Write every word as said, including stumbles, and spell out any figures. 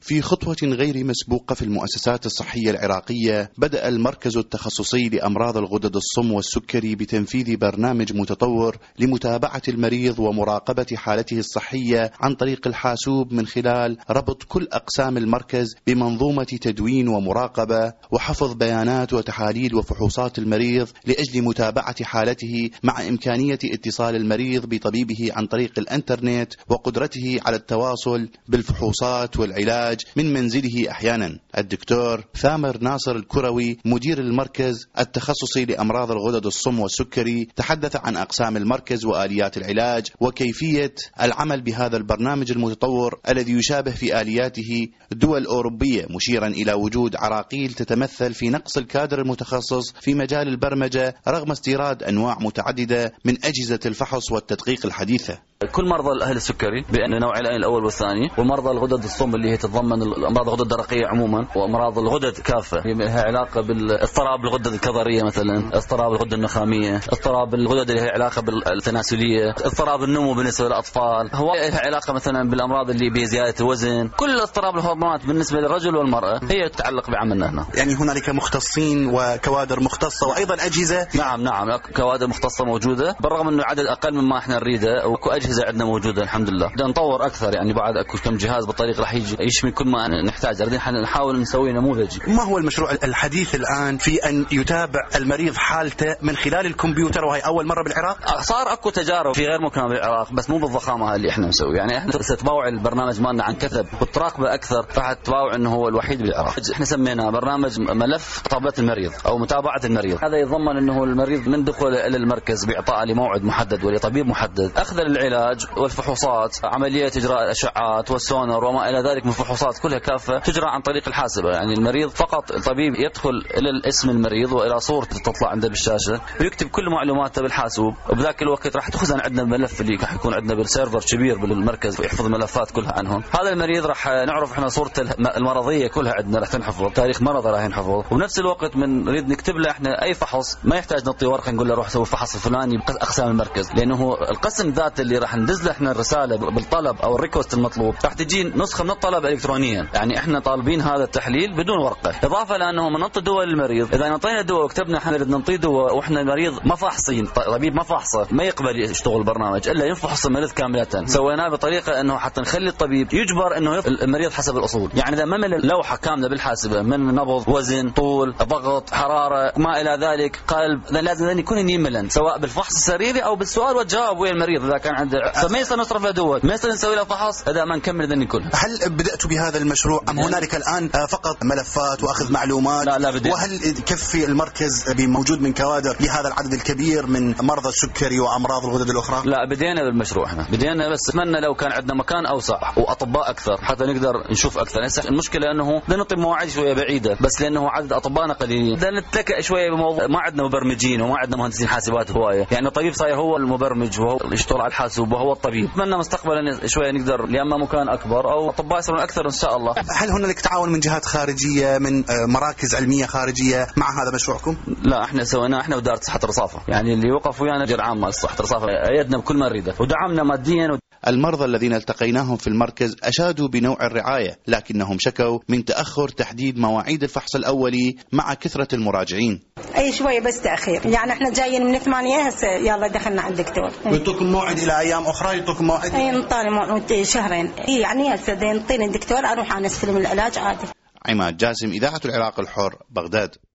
في خطوة غير مسبوقة في المؤسسات الصحية العراقية، بدأ المركز التخصصي لأمراض الغدد الصم والسكري بتنفيذ برنامج متطور لمتابعة المريض ومراقبة حالته الصحية عن طريق الحاسوب، من خلال ربط كل أقسام المركز بمنظومة تدوين ومراقبة وحفظ بيانات وتحاليل وفحوصات المريض لأجل متابعة حالته، مع إمكانية اتصال المريض بطبيبه عن طريق الإنترنت وقدرته على التواصل بالفحوصات والعلاج من منزله أحيانا. الدكتور ثامر ناصر الكروي مدير المركز التخصصي لأمراض الغدد الصم والسكري تحدث عن أقسام المركز وآليات العلاج وكيفية العمل بهذا البرنامج المتطور الذي يشابه في آلياته دول أوروبية، مشيرا إلى وجود عراقيل تتمثل في نقص الكادر المتخصص في مجال البرمجة رغم استيراد أنواع متعددة من أجهزة الفحص والتدقيق الحديثة. كل مرضى أهل السكري بأن نوع العين الأول والثاني، ومرضى الغدد الصم اللي هي تتضمن الأمراض الغدد الدرقية عموما، وأمراض الغدد كافة لها علاقة بالاضطراب الغدد الكظرية مثلا، اضطراب الغدد النخامية، اضطراب الغدد اللي هي علاقة بالتناسلية، اضطراب النمو بالنسبة للأطفال، هو لها علاقة مثلا بالأمراض اللي بزيادة الوزن، كل اضطراب الهرمونات بالنسبة للرجل والمرأة هي تتعلق بعملنا هنا. يعني هنالك مختصين وكوادر مختصة وأيضا أجهزة. نعم نعم كوادر مختصة موجودة، بالرغم أنه عدد أقل مما احنا نريده، وكو أجهزة عندنا موجودة الحمد لله. بدنا نطور أكثر، يعني بعد أكو كم جهاز بالطريق راح يجي يشمل كل ما نحتاج. بدنا نحاول نسوي نموذج. ما هو المشروع الحديث الآن في أن يتابع المريض حالته من خلال الكمبيوتر، وهي أول مرة بالعراق؟ صار أكو تجارب في غير مكان بالعراق، بس مو بالضخامة اللي احنا نسوي. يعني احنا ستباوع البرنامج مالنا عن كثب وتراقبه أكثر، راح تباوع إنه هو الوحيد بالعراق. احنا سميناه برنامج ملف طابلة المريض أو متابعة المريض. هذا يتضمن إنه المريض من دخوله إلى المركز بإعطاء لموعد محدد ولطبيب محدد، أخذ العلاج والفحوصات، عملية إجراء الأشعات والسونار وما إلى ذلك من فحوصات كلها كافة تجرى عن طريق الحاسبة. يعني المريض فقط الطبيب يدخل إلى اسم المريض وإلى صورة تطلع عنده بالشاشة ويكتب كل معلوماته بالحاسوب، وبذاك الوقت راح تخزن عندنا الملف اللي راح يكون عندنا بالسيرفر كبير بالمركز ويحفظ الملفات كلها عنهم. هذا المريض راح نعرف احنا صورته المرضية كلها عندنا راح تنحفظ، تاريخ مرضه راح ينحفظ، وبنفس الوقت من نريد نكتب له احنا أي فحص ما يحتاج نعطي ورقة نقول له روح سوي فحص الفلاني بأقسام المركز، لأنه القسم ذات اللي راح ندز له احنا الرسالة بالطلب او الريكوست المطلوب راح تجي نسخه من الطلب الكترونيا. يعني احنا طالبين هذا التحليل بدون ورقه، اضافه لانه من نعطي دواء للمريض، اذا نعطينا دواء وكتبنا احنا نريد نعطيه دواء واحنا المريض ما فاحصين، طبيب ما فحصه ما يقبل يشتغل البرنامج الا ينفحص المريض كامله. سويناه بطريقه انه حتى نخلي الطبيب يجبر انه المريض حسب الاصول. يعني اذا ما مل لوحه كامله بالحاسبه من نبض، وزن، طول، ضغط، حراره ما الى ذلك، قلب، لازم يكون يملا سواء بالفحص السريري او بالسؤال والجواب ويا المريض اذا كان عنده، فما يصير نصرف له دواء، ما يصير نسوي له فحص اذا ما نكمل ذني كله. هل بدأتوا بهذا المشروع ام هنالك الان فقط ملفات واخذ معلومات؟ لا لا بدأ. وهل يكفي المركز بموجود من كوادر لهذا العدد الكبير من مرضى السكري وامراض الغدد الاخرى؟ لا بدينا بالمشروع احنا بدينا، بس اتمنى لو كان عندنا مكان اوسع واطباء اكثر حتى نقدر نشوف اكثر. هسه المشكله انه بدنا نعطي مواعيد شويه بعيده، بس لانه عدد اطبائنا قليلين بدنا نتلكأ شويه بموضوع، ما عندنا مبرمجين وما عندنا مهندسين حاسبات هوايه. يعني الطبيب صاير هو المبرمج وهو يشتغل على الحاسوب وهو الطبيب. اتمنى مستقبلا شويه نقدر لأما مكان أكبر أو أطباء يصيرون أكثر إن شاء الله. هل هنالك تعاون من جهات خارجية، من مراكز علمية خارجية مع هذا مشروعكم؟ لا احنا سويناه احنا ودارة صحة الرصافة، يعني اللي وقف ويانا مدير عام مال صحة الرصافة أيدنا بكل ما نريده ودعمنا ماديا. المرضى الذين التقيناهم في المركز أشادوا بنوع الرعاية، لكنهم شكوا من تأخر تحديد مواعيد الفحص الأولي مع كثرة المراجعين. أي شوية بس تأخير، يعني احنا جايين من ثمانية هسه يلا دخلنا عند الدكتور. يعطوكم موعد إلى أيام أخرى؟ يعطوكم موعد؟ أي نطالي موعد شهرين، يعني هسه ينطيني الدكتور أروح أنا أستلم العلاج عادي. عماد جاسم، إذاعة العراق الحر، بغداد.